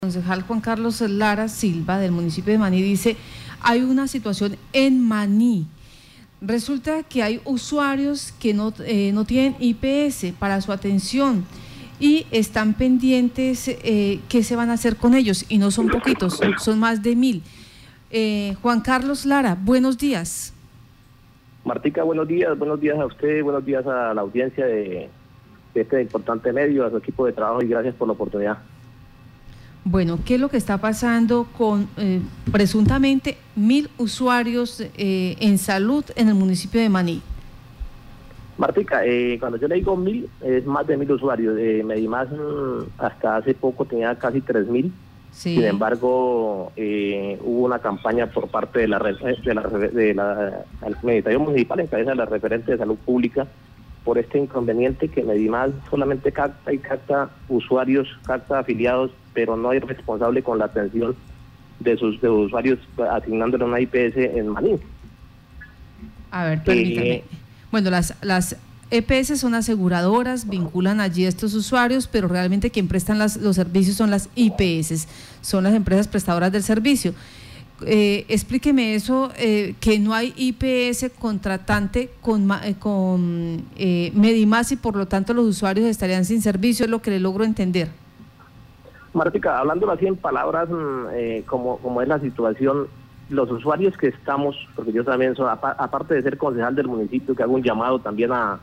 Concejal Juan Carlos Lara Silva del municipio de Maní dice, hay una situación en Maní. Resulta que hay usuarios que no tienen IPS para su atención y están pendientes qué se van a hacer con ellos, y no son poquitos, son más de 1000. Juan Carlos Lara, buenos días. Martica, buenos días a usted, buenos días a la audiencia de este importante medio, a su equipo de trabajo, y gracias por la oportunidad. Bueno, ¿qué es lo que está pasando con presuntamente 1000 usuarios en salud en el municipio de Maní? Martica, cuando yo le digo 1000, es más de 1000 usuarios. Medimás hasta hace poco tenía casi 3000. Sí. Sin embargo, hubo una campaña por parte de la Administración Municipal, en cabeza de la referente de salud pública, por este inconveniente que Medimás solamente capta usuarios, capta afiliados, pero no hay responsable con la atención de sus usuarios, asignándole una IPS en Maní. A ver, permítame. Bueno, las EPS son aseguradoras, vinculan allí a estos usuarios, pero realmente quien prestan los servicios son las IPS, son las empresas prestadoras del servicio. Explíqueme eso, que no hay IPS contratante con Medimás y por lo tanto los usuarios estarían sin servicio, es lo que le logro entender. Martica, hablándolo así en palabras, como es la situación, los usuarios que estamos, porque yo también soy, aparte de ser concejal del municipio, que hago un llamado también a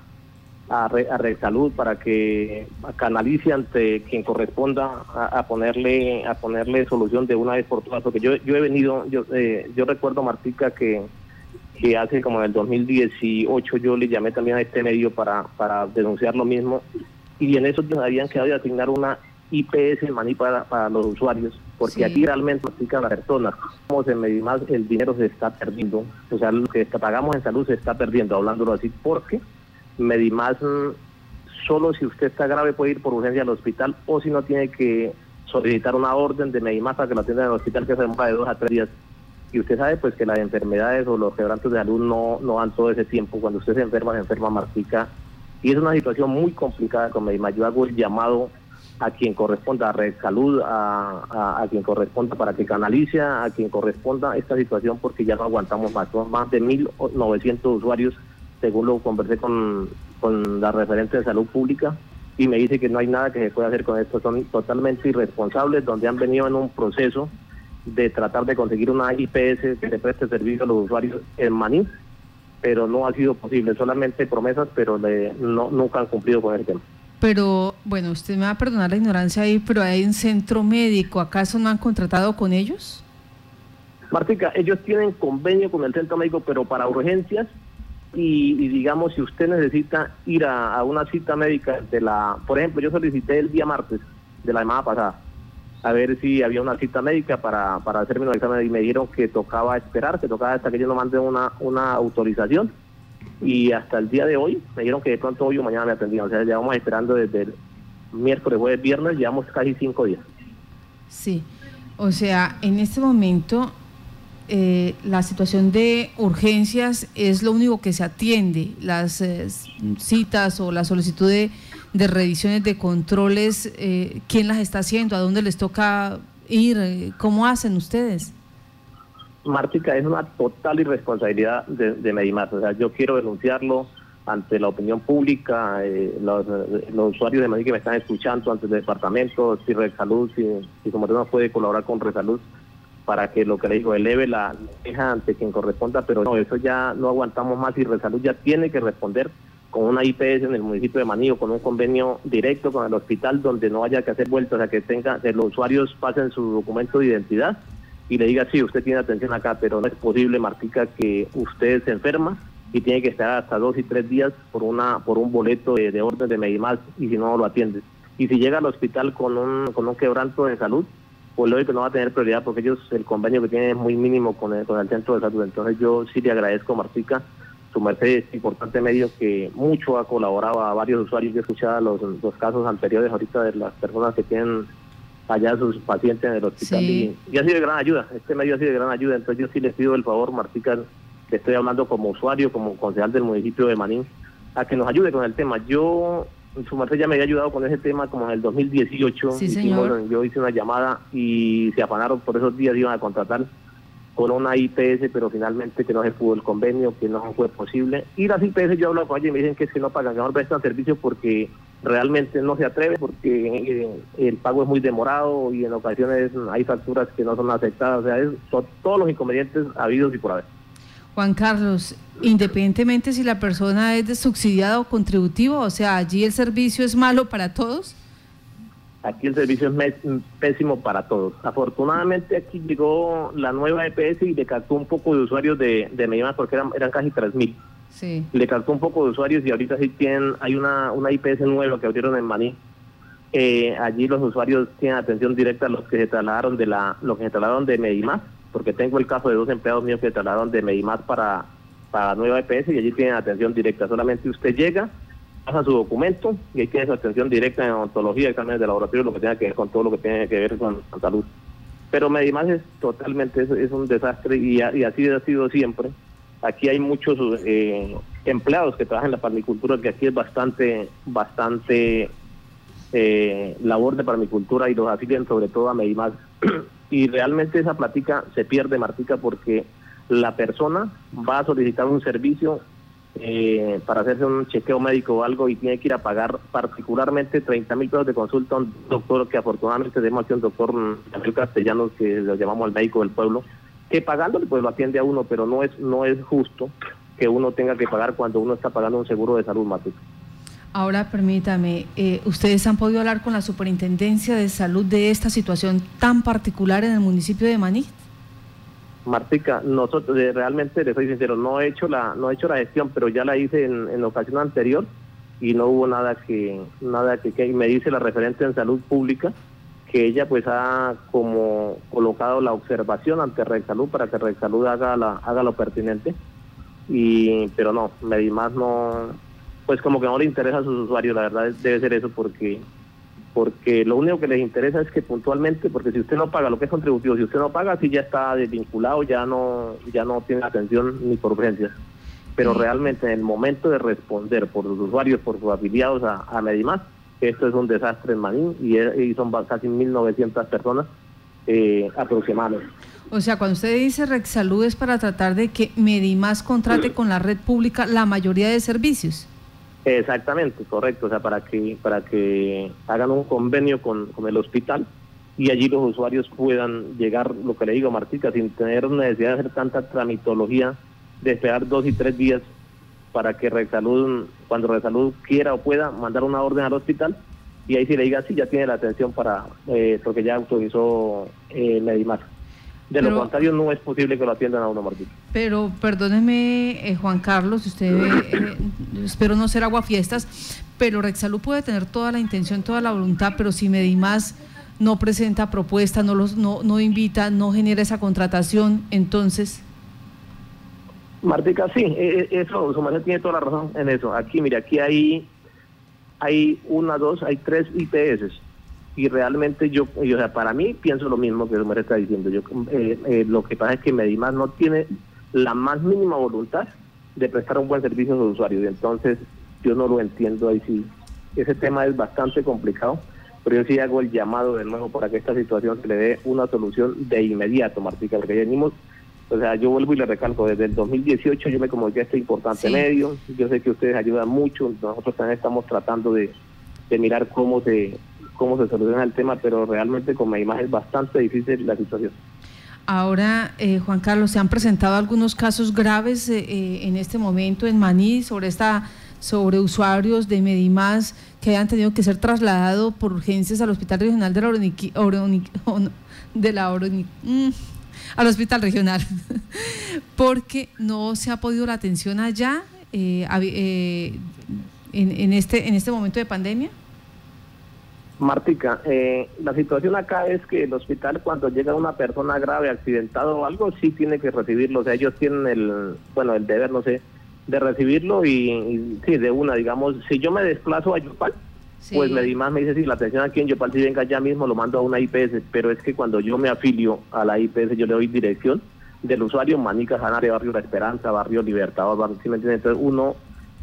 Red Salud para que canalice ante quien corresponda a ponerle solución de una vez por todas, porque yo he venido, yo recuerdo, Martica, que hace como en el 2018 yo le llamé también a este medio para denunciar lo mismo, y en eso nos habían quedado de asignar una IPS en Maní para los usuarios, porque sí, aquí realmente Martica, la persona, como en Medimás, el dinero se está perdiendo, o sea, lo que pagamos en salud se está perdiendo, hablándolo así, porque Medimás, solo si usted está grave puede ir por urgencia al hospital, o si no tiene que solicitar una orden de Medimás para que lo atiendan en el hospital, que se demora de 2 a 3 días. Y usted sabe pues que las enfermedades o los quebrantos de salud no dan todo ese tiempo. Cuando usted se enferma Martica, y es una situación muy complicada con Medimás. Yo hago el llamado a quien corresponda, a Red Salud, a quien corresponda, para que canalice a quien corresponda esta situación, porque ya no aguantamos más. Son más de 1900 usuarios, según lo conversé con la referente de salud pública, y me dice que no hay nada que se pueda hacer con esto. Son totalmente irresponsables, donde han venido en un proceso de tratar de conseguir una IPS que le preste servicio a los usuarios en Maní, pero no ha sido posible, solamente promesas, pero nunca han cumplido con el tema. Pero, bueno, usted me va a perdonar la ignorancia ahí, pero hay un centro médico, ¿acaso no han contratado con ellos? Martica, ellos tienen convenio con el centro médico, pero para urgencias, y digamos, si usted necesita ir a una cita médica por ejemplo, yo solicité el día martes de la semana pasada, a ver si había una cita médica para hacerme un examen, y me dijeron que tocaba esperar, que tocaba hasta que yo no mande una autorización, y hasta el día de hoy me dijeron que de pronto hoy o mañana me atendían. O sea, ya vamos esperando desde el miércoles, jueves, viernes, llevamos casi 5 días. Sí, o sea, en este momento la situación de urgencias es lo único que se atiende, las citas o la solicitud de revisiones, de controles, ¿quién las está haciendo? ¿A dónde les toca ir? ¿Cómo hacen ustedes? Martica, es una total irresponsabilidad de Medimás. O sea, yo quiero denunciarlo ante la opinión pública, los usuarios de Maní que me están escuchando, ante el departamento, si Red Salud, si como no puede colaborar con Red Salud, para que lo que le digo, eleve la queja ante quien corresponda, pero no, eso ya no aguantamos más, y Red Salud ya tiene que responder con una IPS en el municipio de Maní, o con un convenio directo con el hospital, donde no haya que hacer vueltas, o sea, que los usuarios pasen su documento de identidad y le diga, sí, usted tiene atención acá, pero no es posible, Martica, que usted se enferma y tiene que estar hasta 2 y 3 días por un boleto de orden de Medimás, y si no lo atiende. Y si llega al hospital con un quebranto de salud, pues lógico no va a tener prioridad, porque ellos, el convenio que tienen es muy mínimo con el centro de salud. Entonces yo sí le agradezco, Martica, su merced, este importante medio que mucho ha colaborado a varios usuarios. Yo escuchaba los casos anteriores ahorita de las personas que tienen allá sus pacientes en el hospital, sí, y ha sido de gran ayuda, este medio ha sido de gran ayuda. Entonces yo sí les pido el favor, Martica, le estoy hablando como usuario, como concejal del municipio de Maní, a que nos ayude con el tema. Yo su merced ya me había ayudado con ese tema como en el 2018. Sí, señor. Yo hice una llamada y se afanaron por esos días, iban a contratar con una IPS, pero finalmente que no se pudo el convenio, que no fue posible. Y las IPS, yo hablo con ellos y me dicen que es que no pagan, que no prestan servicio porque realmente no se atreve, porque el pago es muy demorado y en ocasiones hay facturas que no son aceptadas. O sea, son todos los inconvenientes habidos y por haber. Juan Carlos, independientemente si la persona es de subsidiado o contributivo, o sea, allí el servicio es malo para todos. Aquí el servicio es pésimo para todos. Afortunadamente aquí llegó la nueva EPS y le captó un poco de usuarios de Medimás, porque eran casi 3.000. Sí. Le captó un poco de usuarios y ahorita sí hay una IPS nueva que abrieron en Maní. Allí los usuarios tienen atención directa a los que se trasladaron de Medimás, porque tengo el caso de 2 empleados míos que se trasladaron de Medimás para la nueva EPS y allí tienen atención directa. Solamente usted llega, pasa su documento y ahí tiene su atención directa en odontología, exámenes de laboratorio, lo que tenga que ver con todo lo que tiene que ver con salud. Pero Medimás es totalmente, es un desastre y así ha sido siempre. Aquí hay muchos empleados que trabajan en la parmicultura, que aquí es bastante labor de parmicultura y los afilian sobre todo a Medimás. Y realmente esa plática se pierde, Martica, porque la persona va a solicitar un servicio para hacerse un chequeo médico o algo y tiene que ir a pagar particularmente 30.000 pesos de consulta a un doctor que afortunadamente tenemos aquí un doctor Daniel Castellanos, que lo llamamos al médico del pueblo, que pagándole pues lo atiende a uno, pero no es justo que uno tenga que pagar cuando uno está pagando un seguro de salud, Martica. Ahora permítame, ¿ustedes han podido hablar con la Superintendencia de Salud de esta situación tan particular en el municipio de Maní? Martica, nosotros realmente, les soy sincero, no he hecho la gestión, pero ya la hice en la ocasión anterior y no hubo nada que me dice la referente en salud pública que ella pues ha como colocado la observación ante Redsalud para que Redsalud haga lo pertinente, pero no, Medimás no, pues como que no le interesa a sus usuarios, la verdad debe ser eso, porque lo único que les interesa es que puntualmente, porque si usted no paga lo que es contributivo, si usted no paga, sí ya está desvinculado, ya no tiene atención ni por urgencias. Pero realmente en el momento de responder por los usuarios, por sus afiliados a Medimás, esto es un desastre en Maní y son casi 1.900 personas aproximadamente. O sea, cuando usted dice Redsalud es para tratar de que Medimás contrate con la red pública la mayoría de servicios. Exactamente, correcto, o sea, para que hagan un convenio con el hospital y allí los usuarios puedan llegar, lo que le digo, Martica, sin tener necesidad de hacer tanta tramitología, de esperar 2 y 3 días para que Redsalud, cuando Redsalud quiera o pueda, mandar una orden al hospital y ahí sí le diga, sí, ya tiene la atención porque ya autorizó Medimás. Lo contrario, no es posible que lo atiendan a uno, Martín. Pero perdóneme, Juan Carlos, usted, espero no ser aguafiestas, pero Redsalud puede tener toda la intención, toda la voluntad, pero si Medimás no presenta propuesta, no invita, no genera esa contratación, entonces... Martica, sí, eso, su merced tiene toda la razón en eso. Aquí, mire, aquí hay 3 IPS. Y realmente o sea, para mí pienso lo mismo que su merced está diciendo. Lo que pasa es que Medimás no tiene la más mínima voluntad de prestar un buen servicio a los usuarios. Entonces, yo no lo entiendo ahí sí. Ese tema es bastante complicado, pero yo sí hago el llamado de nuevo para que esta situación se le dé una solución de inmediato, Martica, porque venimos, o sea, yo vuelvo y le recalco, desde el 2018 yo me comuniqué a este importante medio, yo sé que ustedes ayudan mucho, nosotros también estamos tratando de mirar cómo se soluciona el tema, pero realmente con Medimás es bastante difícil la situación. Ahora, Juan Carlos, ¿se han presentado algunos casos graves en este momento en Maní sobre usuarios de Medimás que hayan tenido que ser trasladados por urgencias al Hospital Regional al Hospital Regional porque no se ha podido la atención allá en este momento de pandemia? Martica, la situación acá es que el hospital, cuando llega una persona grave, accidentada o algo, sí tiene que recibirlo. O sea, ellos tienen el deber, no sé, de recibirlo y sí, de una, digamos, si yo me desplazo a Yopal, pues Medimás me dice, sí, la atención aquí en Yopal, si venga ya mismo, lo mando a una IPS, pero es que cuando yo me afilio a la IPS, yo le doy dirección del usuario, Manica, Sanare, Barrio La Esperanza, Barrio Libertador, ¿sí me entiendes? Entonces uno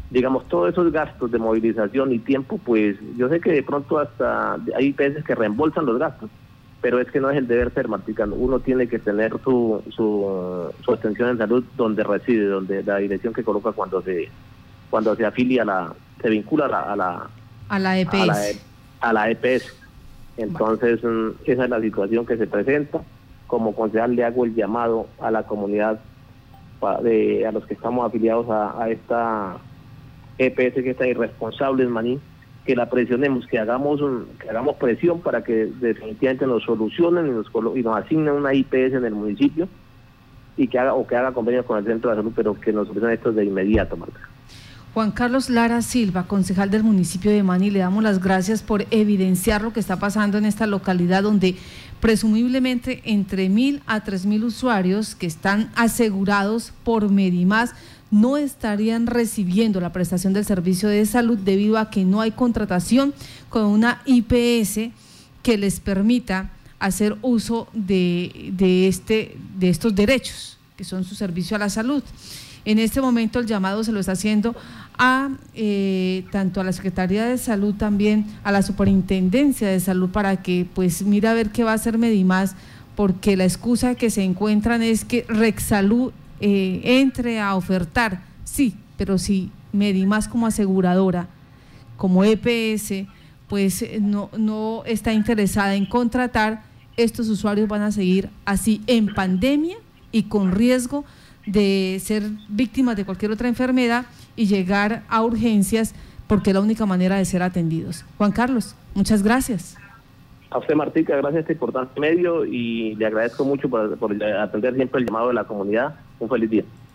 digamos, todos esos gastos de movilización y tiempo, pues yo sé que de pronto hasta hay veces que reembolsan los gastos, pero es que no es el deber ser, Martica. Uno tiene que tener su atención en salud donde reside, donde la dirección que coloca cuando se afilia se vincula a la EPS. A la EPS. Entonces, esa es la situación que se presenta. Como concejal le hago el llamado a la comunidad, a los que estamos afiliados a esta EPS que está irresponsable en Maní, que la presionemos, que hagamos presión para que definitivamente nos solucionen y nos asignen una IPS en el municipio y que haga convenios con el centro de salud, pero que nos solucionen esto de inmediato, Marta. Juan Carlos Lara Silva, concejal del municipio de Maní, le damos las gracias por evidenciar lo que está pasando en esta localidad, donde presumiblemente entre 1.000 a 3.000 usuarios que están asegurados por Medimás no estarían recibiendo la prestación del servicio de salud debido a que no hay contratación con una IPS que les permita hacer uso de estos derechos, que son su servicio a la salud. En este momento el llamado se lo está haciendo a tanto a la Secretaría de Salud, también a la Superintendencia de Salud, para que pues mire a ver qué va a hacer Medimás, porque la excusa que se encuentran es que Rexsalud entre a ofertar, sí, pero si Medimás como aseguradora, como EPS, pues no está interesada en contratar, estos usuarios van a seguir así en pandemia y con riesgo de ser víctimas de cualquier otra enfermedad y llegar a urgencias, porque es la única manera de ser atendidos. Juan Carlos, muchas gracias. A usted, Martica, gracias a este importante medio y le agradezco mucho por atender siempre el llamado de la comunidad. Un feliz día.